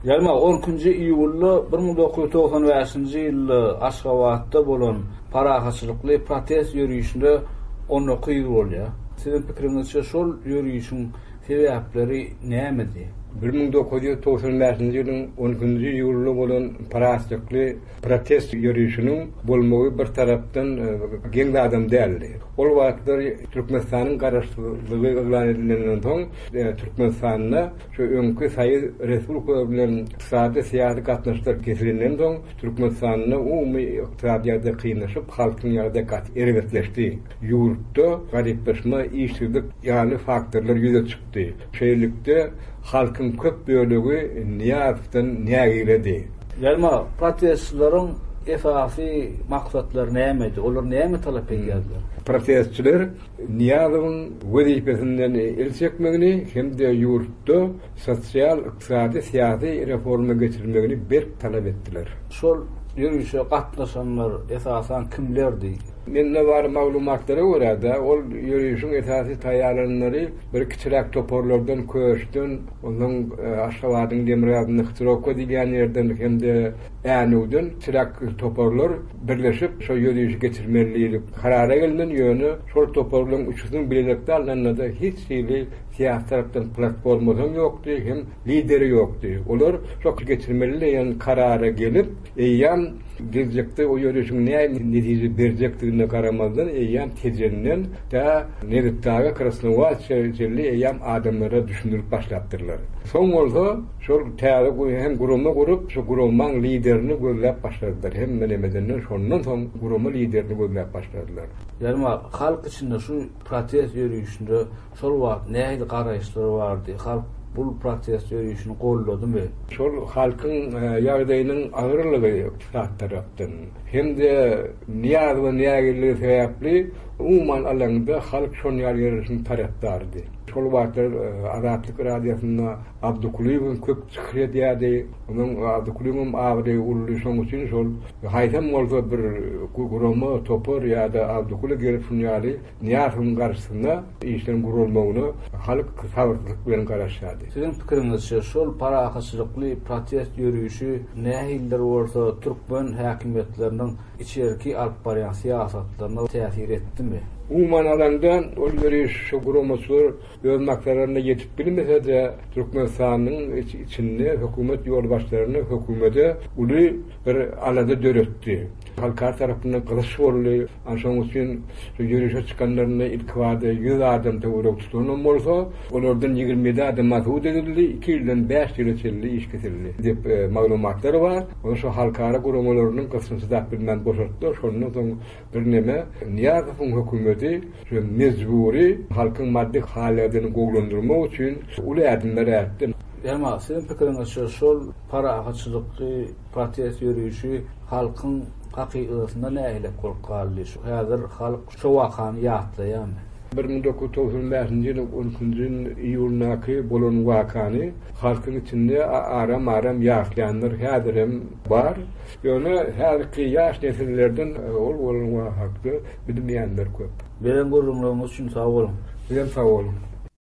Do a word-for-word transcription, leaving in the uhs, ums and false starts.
Ýalma onunçy iýulda bir ming dokuz ýüz togsan beşinji ýylda Aşgabatda bolan parahaçylykly protest ýürüýüşinde onu kyýy bolýar. Sizin pikiriňizçe şol ýürüýüşiň sebäpleri nämedi? bir ming dokuz ýüz togsan beşinji ýylyň onunçy iýulda bolan parahaçylykly protest ýürüýüşiniň bolmagy bir tarapdan geňde adam däldi. Ol wagtlar Türkmenistanyň garaşdyrlygy elan edilenden soň Türkmenistanda şu öňkü saýy respublika bilen iqtisady syýasy gatnaşdyr kesilenden soň Türkmenistanyň umumy ykdysadyda kynlaşyp halkyň ýagda gat erebetleşdi. Ýurtda garipleşme, işsizlik ýaly faktorlar ýüze çykdy. Şeýlikde halkyň köp bölegi niýatdan nägiledi. Ýalma protestçilaryň esasy maksatlary nämedi? Olar näme talap edýärler? Protestçiler niýatyň wezipesinden el çekmegini hem-de ýurtda sosial, ykdysady, syýasy reforma geçirmegini berk talap etdiler. Şol ýürüýüşe gatnaşanlar esasan kimlerdi? Mende var maglumatlary görä-de, ol ýürüýüşiň esasy taýýarlanmary bir kiçirak toporlardan köşdün, onuň Aşgabatyň Demirýadyny Hıtroko diýen ýerden hem-de Änüden kiçirak toporlar birleşip şo ýürüýüşi geçirmeligi karara gelinen ýöne şol toporlaryň üçüniň bilelikde alnanda hiç şeýle siyasi tarapdan platformadan ýokdy, hem lideri ýokdy. Olar şo geçirmeli ýan karara gelip, eýan gelecekde o ýürüýüşiň näme netije berjekdigine garamazdan eýan tejenden da nedetdaga Krasnovar şeýle eýan adamlara düşünürip başlapdyrlar. Soň bolsa şol täze hem guruma gurup, şo gurumanyň liderini gözläp başladylar. Hem menemedenden şondan soň guruma liderini gözläp başladylar. Ýalma halk içinde şu protest ýürüýüşinde şol wagt näme garaýşlary bardy? Halk bu protest ýürüýüşini golladymy? Şol halkyň ýagdaýynyň agyrlygy ýok tarapdan. Hem-de niýaz we niýagiligi sebäpli umuman alanda halk şol ýerlerini tarapdardy. Şol wagtlar Azatlyk radiosyna Abdukuliýewiň köp çykyr diýdi. Onuň Abdukuliýewiň awry uly şoň üçin şol haýsam bolsa bir gurulma topor ýa-da Abdukuliýew gelip şunýaly niýatyň garşysynda işlerin gurulmagyny halk sabırlyk bilen garaşýardy. Sizin pikiriňizçe şol parahaçylykly protest ýürüýüşi nähiller bolsa türkmen häkimetläriniň içerki alyp barýan syýasatlaryna täsir etdimi? Umuman alanda ol ýürüýüş şu gurulmaçylar öz maksatlaryna ýetip bilmese-de Türkmenistanyň içinde hökümet ýolbaşlaryny hökümete uly bir alada döretdi. Halkar tarapyndan gylyş boldy. Şoň üçin ýürüýüşe çykanlaryna ilkwada ýüz adam töwerek tutulan bolsa, olardan ýygrimi adam mahsud edildi, iki ýyldan beş ýyl içinde iş kesildi dep maglumatlar bar. Onu şu halkara gurulmalarynyň kysymsyzda bilen boşaltdy. Şondan soň bir neme Niýazowyň hökümeti şu mezburi halkyň maddi halatyny goglandyrmak üçin uly adımlar atdy. Ýalma sizin pikiriňizçe şol parahaçylykly protest ýürüýüşi halkyň hakykatynda näme golgaldy? Häzir halk şo wakany ýatlaýarmy? bir ming dokuz ýüz togsan beşinji ýylyň onunçy iýulnaky bolan wakany halkyň içinde aram-aram ýaşlaýanlar häzirem bar. Ýöne her iki ýaş nesillerden ol bolan wakatda bilmeýänler köp. Beren gurulmagyňyz üçin sag bolun. Bilen sag bolun.